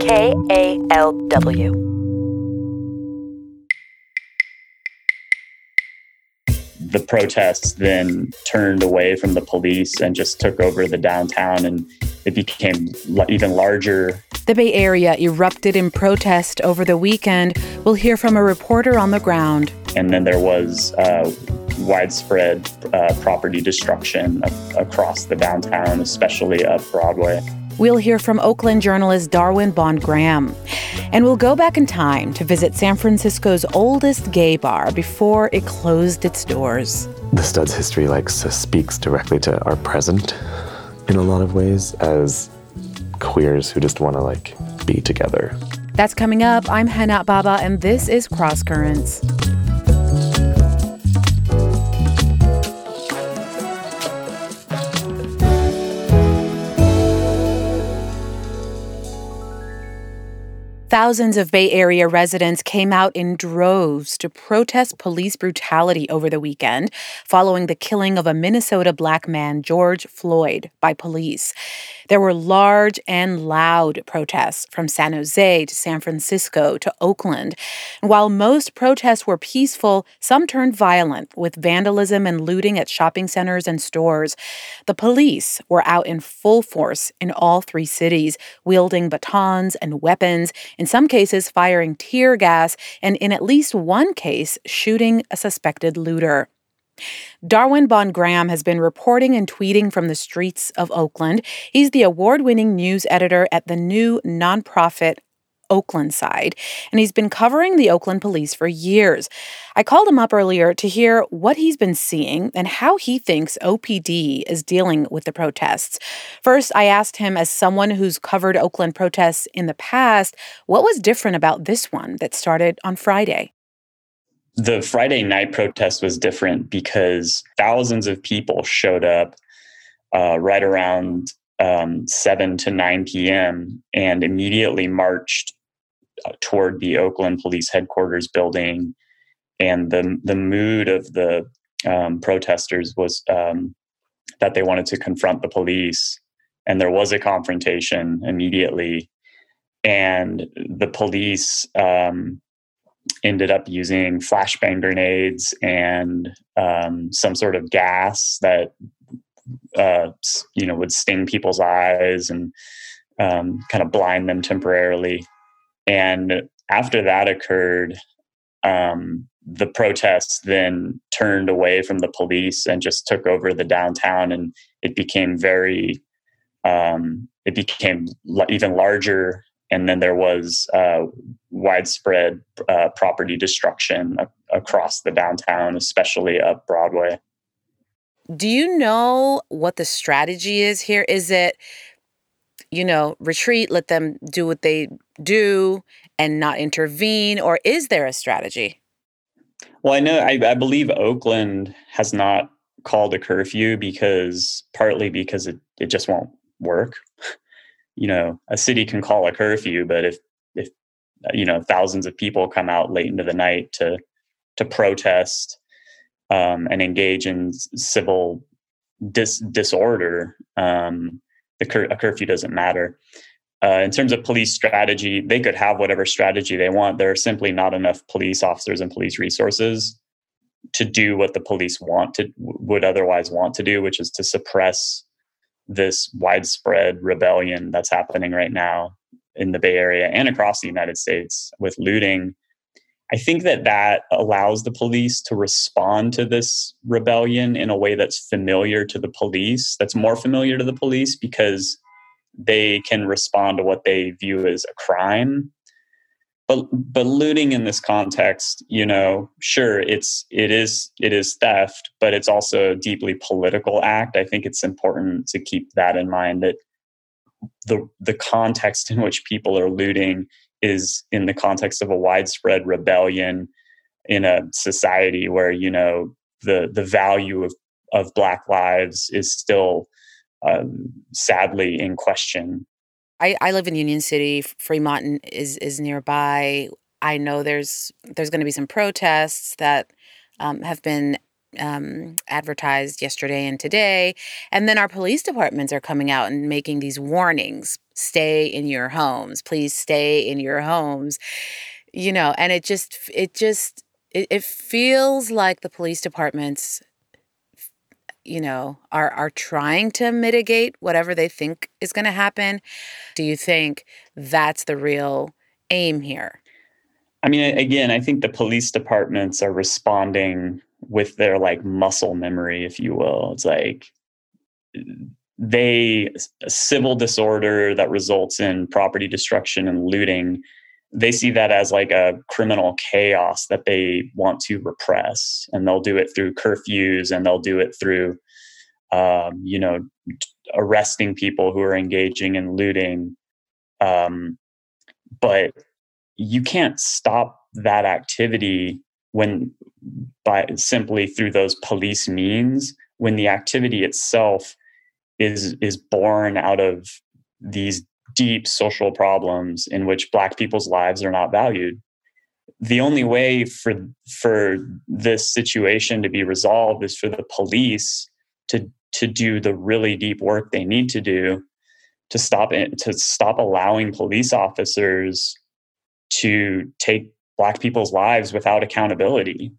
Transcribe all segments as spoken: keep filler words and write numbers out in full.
K A L W. The protests then turned away from the police and just took over the downtown, and it became even larger. The Bay Area erupted in protest over the weekend. We'll hear from a reporter on the ground. And then there was uh, widespread uh, property destruction across the downtown, especially up Broadway. We'll hear from Oakland journalist Darwin Bond Graham. And we'll go back in time to visit San Francisco's oldest gay bar before it closed its doors. The Stud's history like speaks directly to our present in a lot of ways as queers who just want to like be together. That's coming up. I'm Hana Baba, and this is Cross Currents. Thousands of Bay Area residents came out in droves to protest police brutality over the weekend following the killing of a Minnesota black man, George Floyd, by police. There were large and loud protests from San Jose to San Francisco to Oakland. And while most protests were peaceful, some turned violent with vandalism and looting at shopping centers and stores. The police were out in full force in all three cities, wielding batons and weapons, in some cases firing tear gas, and in at least one case, shooting a suspected looter. Darwin Bond Graham has been reporting and tweeting from the streets of Oakland. He's the award-winning news editor at the new nonprofit Oakland Side, and he's been covering the Oakland police for years. I called him up earlier to hear what he's been seeing and how he thinks O P D is dealing with the protests. First, I asked him, as someone who's covered Oakland protests in the past, what was different about this one that started on Friday? The Friday night protest was different because thousands of people showed up uh, right around um, seven to nine p.m. and immediately marched uh, toward the Oakland Police Headquarters building. And the the mood of the um, protesters was um, that they wanted to confront the police. And there was a confrontation immediately. And the police Um, ended up using flashbang grenades and um, some sort of gas that, uh, you know, would sting people's eyes and um, kind of blind them temporarily. And after that occurred, um, the protests then turned away from the police and just took over the downtown, and it became very, um, it became l- even larger. And then there was uh, widespread uh, property destruction a- across the downtown, especially up Broadway. Do you know what the strategy is here? Is it, you know, retreat, let them do what they do and not intervene? Or is there a strategy? Well, I know, I, I believe Oakland has not called a curfew because partly because it, it just won't work. You know, a city can call a curfew, but if, if you know, thousands of people come out late into the night to to protest um, and engage in civil dis- disorder, um, the cur- a curfew doesn't matter. Uh, in terms of police strategy, they could have whatever strategy they want. There are simply not enough police officers and police resources to do what the police want to would otherwise want to do, which is to suppress this widespread rebellion that's happening right now in the Bay Area and across the United States with looting. I think that that allows the police to respond to this rebellion in a way that's familiar to the police, that's more familiar to the police because they can respond to what they view as a crime. But but looting in this context, you know, sure, it's it is it is theft, but it's also a deeply political act. I think it's important to keep that in mind, that the the context in which people are looting is in the context of a widespread rebellion in a society where, you know, the the value of of Black lives is still um, sadly in question. I, I live in Union City. Fremont is is nearby. I know there's there's going to be some protests that um, have been um, advertised yesterday and today. And then our police departments are coming out and making these warnings, stay in your homes. Please stay in your homes. You know, and it just, it just, it, it feels like the police departments, you know, are are trying to mitigate whatever they think is going to happen. Do you think that's the real aim here? I mean, again, I think the police departments are responding with their like muscle memory, if you will. It's like they, a civil disorder that results in property destruction and looting, they see that as like a criminal chaos that they want to repress. And they'll do it through curfews, and they'll do it through, um, you know, arresting people who are engaging in looting. Um, but you can't stop that activity when by simply through those police means, when the activity itself is is born out of these deep social problems in which Black people's lives are not valued. The only way for for this situation to be resolved is for the police to to do the really deep work they need to do to stop it, to stop allowing police officers to take Black people's lives without accountability.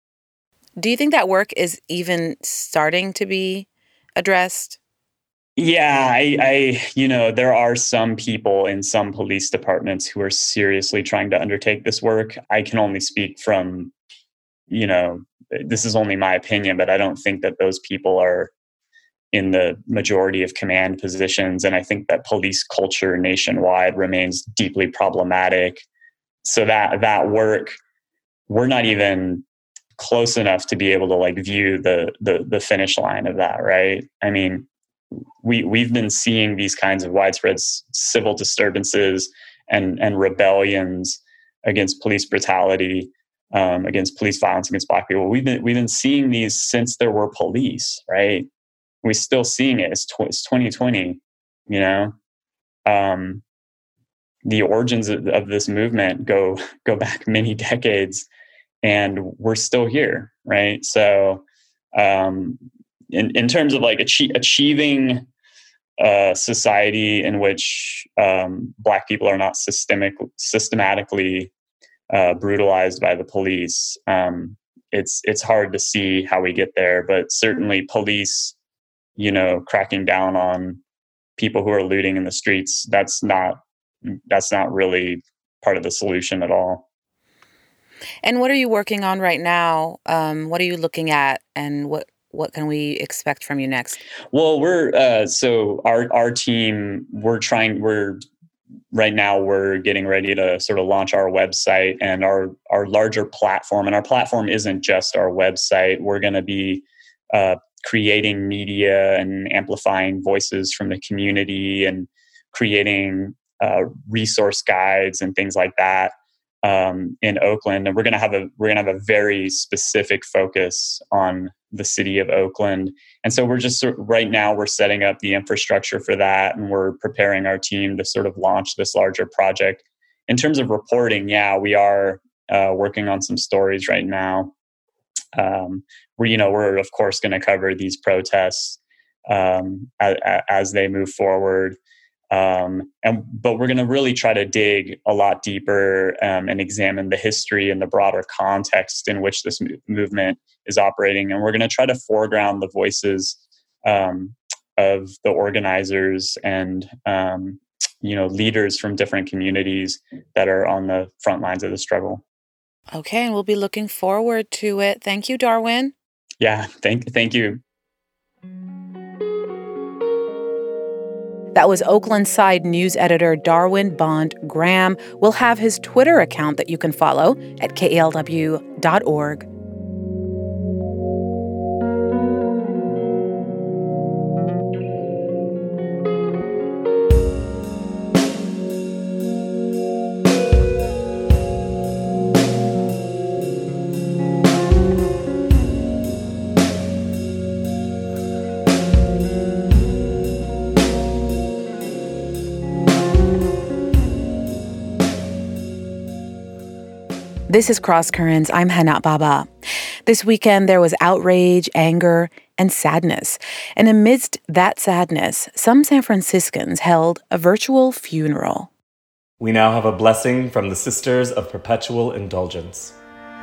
Do you think that work is even starting to be addressed? Yeah, I, I, you know, there are some people in some police departments who are seriously trying to undertake this work. I can only speak from, you know, this is only my opinion, but I don't think that those people are in the majority of command positions. And I think that police culture nationwide remains deeply problematic. So that that work, we're not even close enough to be able to like view the the the finish line of that, right? I mean, we we've been seeing these kinds of widespread s- civil disturbances and and rebellions against police brutality, um, against police violence against Black people. We've been we've been seeing these since there were police, right? We're still seeing it. It's, tw- it's twenty twenty, you know. Um, the origins of, of this movement go go back many decades, and we're still here, right? So, um, in in terms of like achi- achieving a society in which um, Black people are not systemic systematically uh, brutalized by the police, um, it's it's hard to see how we get there. But certainly, police, you know, cracking down on people who are looting in the streets, that's not that's not really part of the solution at all. And what are you working on right now? Um, what are you looking at, and what what can we expect from you next? Well, we're uh, so our our team, we're trying we're right now we're getting ready to sort of launch our website and our our larger platform. And our platform isn't just our website. We're going to be uh, creating media and amplifying voices from the community and creating uh, resource guides and things like that um, in Oakland. And we're going to have a we're going to have a very specific focus on the city of Oakland. And so we're just right now we're setting up the infrastructure for that, and we're preparing our team to sort of launch this larger project. In terms of reporting, yeah, we are uh, working on some stories right now. Um, we're, you know, we're of course going to cover these protests um, as, as they move forward. Um, and but we're going to really try to dig a lot deeper um, and examine the history and the broader context in which this mo- movement is operating. And we're going to try to foreground the voices um, of the organizers and um, you know leaders from different communities that are on the front lines of the struggle. Okay, and we'll be looking forward to it. Thank you, Darwin. Yeah, thank thank you. That was Oakland Side news editor Darwin Bond Graham. We'll have his Twitter account that you can follow at K A L W dot org. This is Cross Currents. I'm Hana Baba. This weekend, there was outrage, anger, and sadness. And amidst that sadness, some San Franciscans held a virtual funeral. We now have a blessing from the Sisters of Perpetual Indulgence.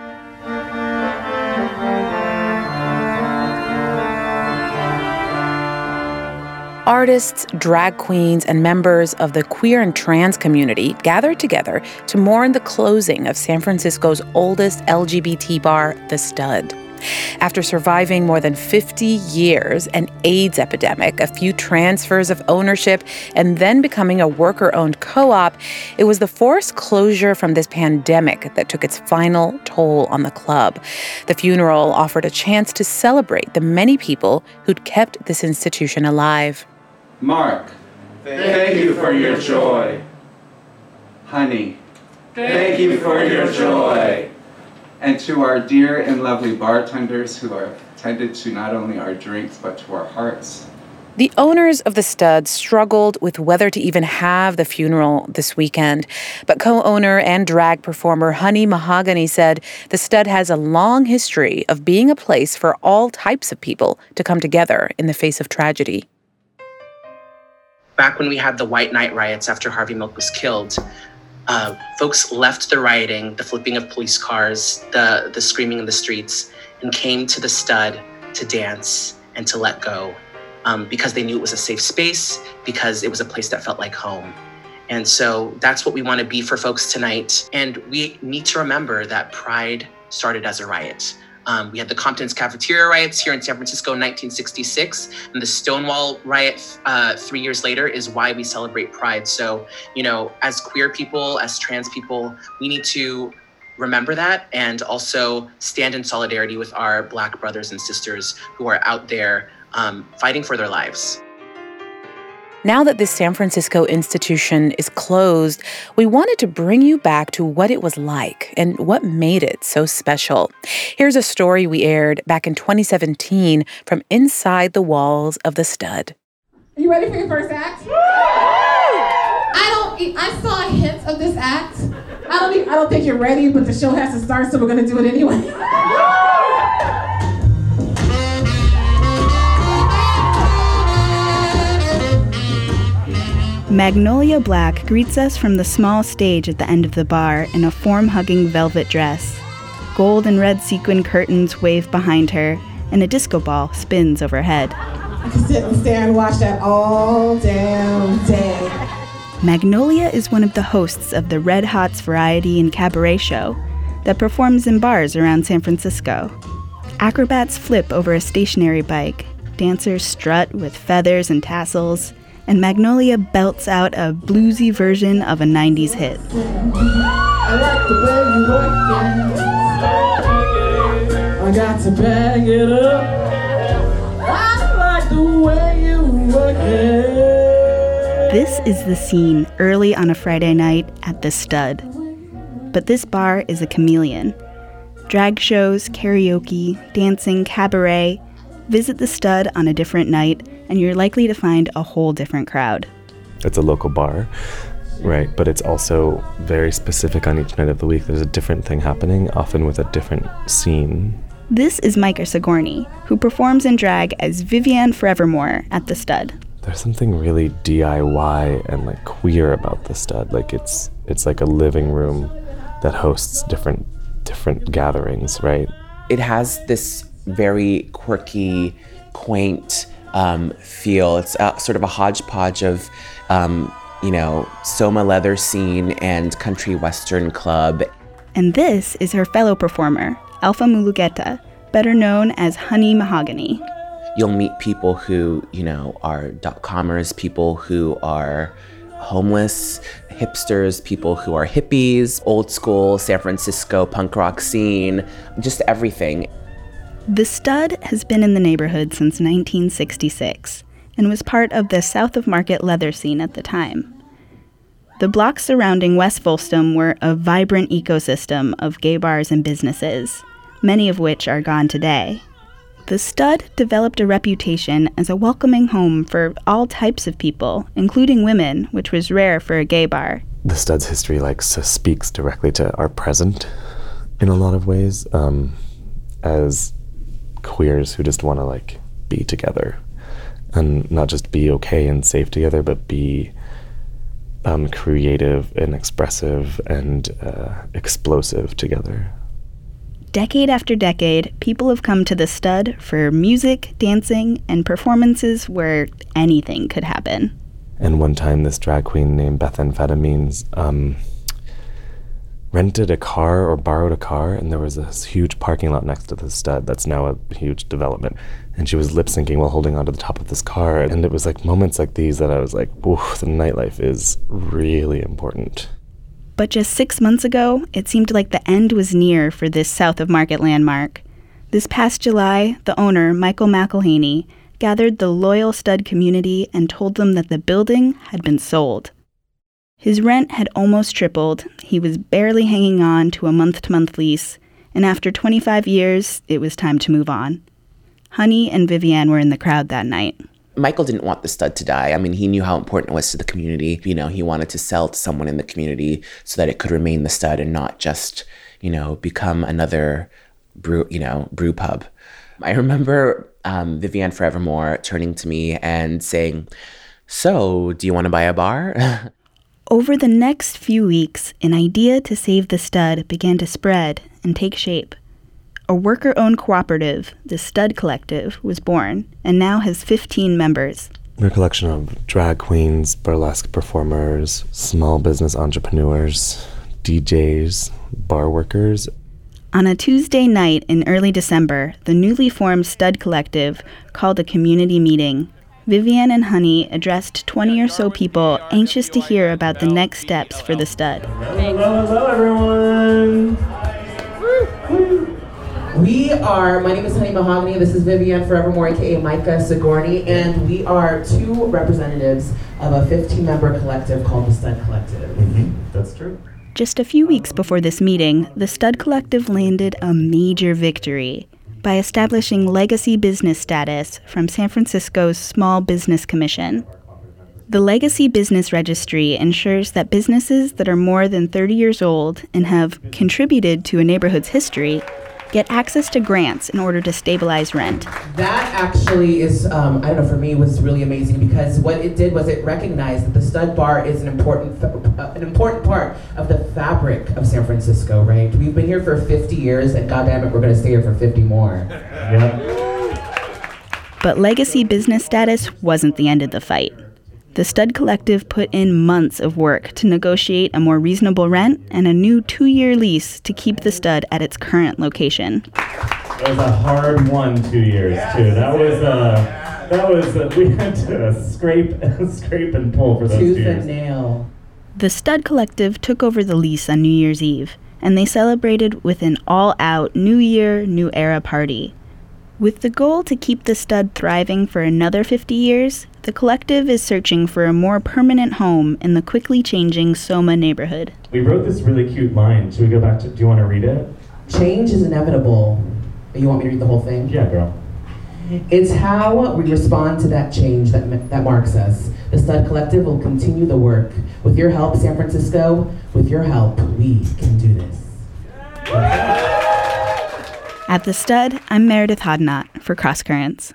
Artists, drag queens, and members of the queer and trans community gathered together to mourn the closing of San Francisco's oldest L G B T bar, The Stud. After surviving more than fifty years, an AIDS epidemic, a few transfers of ownership, and then becoming a worker-owned co-op, it was the forced closure from this pandemic that took its final toll on the club. The funeral offered a chance to celebrate the many people who'd kept this institution alive. Mark, thank you for your joy. Honey, thank you for your joy. And to our dear and lovely bartenders who are tended to not only our drinks, but to our hearts. The owners of The Stud struggled with whether to even have the funeral this weekend. But co-owner and drag performer Honey Mahogany said The Stud has a long history of being a place for all types of people to come together in the face of tragedy. Back when we had the White Night riots after Harvey Milk was killed, uh, folks left the rioting, the flipping of police cars, the, the screaming in the streets, and came to The Stud to dance and to let go um, because they knew it was a safe space, because it was a place that felt like home. And so that's what we want to be for folks tonight. And we need to remember that Pride started as a riot. Um, we had the Compton's cafeteria riots here in San Francisco in nineteen sixty-six, and the Stonewall riot uh, three years later is why we celebrate Pride. So, you know, as queer people, as trans people, we need to remember that and also stand in solidarity with our Black brothers and sisters who are out there um, fighting for their lives. Now that this San Francisco institution is closed, we wanted to bring you back to what it was like and what made it so special. Here's a story we aired back in twenty seventeen from inside the walls of The Stud. Are you ready for your first act? I don't. I saw hints of this act. I don't. Even, I don't think you're ready, but the show has to start, so we're gonna do it anyway. Magnolia Black greets us from the small stage at the end of the bar in a form-hugging velvet dress. Gold and red sequin curtains wave behind her, and a disco ball spins overhead. I can sit and stare and watch that all damn day. Magnolia is one of the hosts of the Red Hots Variety and Cabaret Show that performs in bars around San Francisco. Acrobats flip over a stationary bike, dancers strut with feathers and tassels, and Magnolia belts out a bluesy version of a nineties hit. I like the way you work it. I got to bag it up. I like the way you work it. This is the scene early on a Friday night at The Stud. But this bar is a chameleon. Drag shows, karaoke, dancing, cabaret. Visit The Stud on a different night, and you're likely to find a whole different crowd. It's a local bar, right? But it's also very specific on each night of the week. There's a different thing happening, often with a different scene. This is Micah Sigourney, who performs in drag as Vivienne Forevermore at The Stud. There's something really D I Y and like queer about The Stud. Like it's it's like a living room that hosts different different gatherings, right? It has this very quirky, quaint um, feel. It's a, sort of a hodgepodge of, um, you know, Soma leather scene and country western club. And this is her fellow performer, Alpha Mulugeta, better known as Honey Mahogany. You'll meet people who, you know, are dot-commers, people who are homeless, hipsters, people who are hippies, old school San Francisco punk rock scene, just everything. The Stud has been in the neighborhood since nineteen sixty-six and was part of the South of Market leather scene at the time. The blocks surrounding West Folsom were a vibrant ecosystem of gay bars and businesses, many of which are gone today. The Stud developed a reputation as a welcoming home for all types of people, including women, which was rare for a gay bar. The Stud's history like so speaks directly to our present in a lot of ways, um, as queers who just want to like be together. And not just be okay and safe together, but be um, creative and expressive and uh, explosive together. Decade after decade, people have come to the Stud for music, dancing, and performances where anything could happen. And one time, this drag queen named Beth Amphetamines um, rented a car or borrowed a car, and there was this huge parking lot next to the Stud that's now a huge development. And she was lip syncing while holding onto the top of this car. And it was like moments like these that I was like, whoa, the nightlife is really important. But just six months ago, it seemed like the end was near for this South of Market landmark. This past July, the owner, Michael McElhaney, gathered the loyal Stud community and told them that the building had been sold. His rent had almost tripled, he was barely hanging on to a month-to-month lease, and after twenty-five years, it was time to move on. Honey and Vivienne were in the crowd that night. Michael didn't want the Stud to die. I mean, he knew how important it was to the community. You know, he wanted to sell to someone in the community so that it could remain the Stud and not just, you know, become another brew, you know, brew pub. I remember um, Vivienne Forevermore turning to me and saying, "So, do you want to buy a bar?" Over the next few weeks, an idea to save the Stud began to spread and take shape. A worker-owned cooperative, the Stud Collective, was born and now has fifteen members. We're a collection of drag queens, burlesque performers, small business entrepreneurs, D Js, bar workers. On a Tuesday night in early December, the newly formed Stud Collective called a community meeting. Vivienne and Honey addressed twenty or so people anxious to hear about the next steps for the Stud. Hello, hello, everyone. We are, my name is Honey Mahogany, this is Vivienne Forevermore, aka Micah Sigourney, and we are two representatives of a fifteen-member collective called the Stud Collective. Mm-hmm. That's true. Just a few weeks before this meeting, the Stud Collective landed a major victory by establishing legacy business status from San Francisco's Small Business Commission. The Legacy Business Registry ensures that businesses that are more than thirty years old and have contributed to a neighborhood's history get access to grants in order to stabilize rent. That actually is, um, I don't know, for me was really amazing because what it did was it recognized that the Stud Bar is an important, uh, an important part of the fabric of San Francisco, right? We've been here for fifty years, and goddamn it, we're going to stay here for fifty more. Yep. But legacy business status wasn't the end of the fight. The Stud Collective put in months of work to negotiate a more reasonable rent and a new two-year lease to keep the Stud at its current location. That was a hard one, two years too. That was uh, that was uh, we had to scrape, scrape and pull for those Tooth two years. and nail. The Stud Collective took over the lease on New Year's Eve, and they celebrated with an all-out New Year, New Era party. With the goal to keep the Stud thriving for another fifty years, the collective is searching for a more permanent home in the quickly changing Soma neighborhood. We wrote this really cute line. Should we go back to, do you want to read it? Change is inevitable. You want me to read the whole thing? Yeah, girl. It's how we respond to that change that, that marks us. The Stud Collective will continue the work. With your help, San Francisco, with your help, we can do this. At the Stud, I'm Meredith Hodnott for Cross Currents.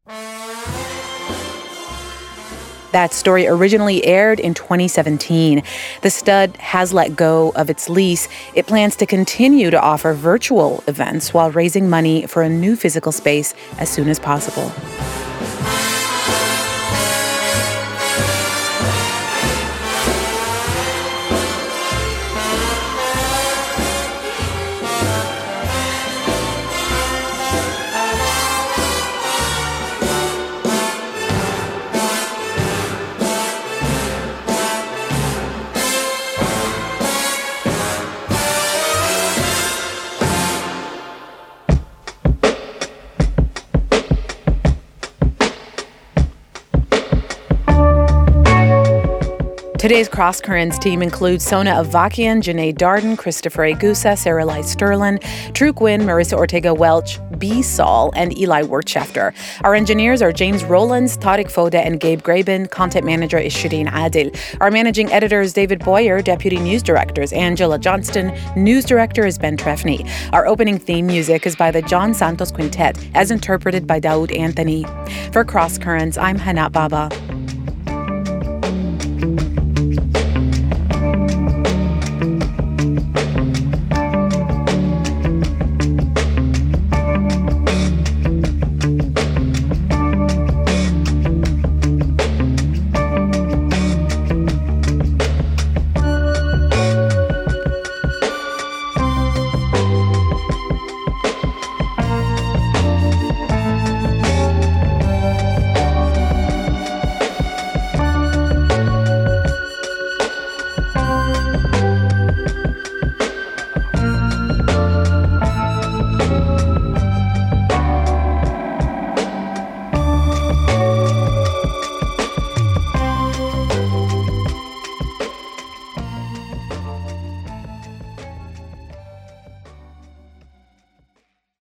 That story originally aired in twenty seventeen. The Stud has let go of its lease. It plans to continue to offer virtual events while raising money for a new physical space as soon as possible. Today's Cross Currents team includes Sona Avakian, Janae Darden, Christopher Agusa, Sarah Lai Sterlin, True Quinn, Marissa Ortega-Welch, B. Saul, and Eli Wirtschafter. Our engineers are James Rowlands, Tariq Foda, and Gabe Graben. Content manager is Shireen Adil. Our managing editor is David Boyer. Deputy news director is Angela Johnston. News director is Ben Trefny. Our opening theme music is by the John Santos Quintet, as interpreted by Daoud Anthony. For Cross Currents, I'm Hana Baba.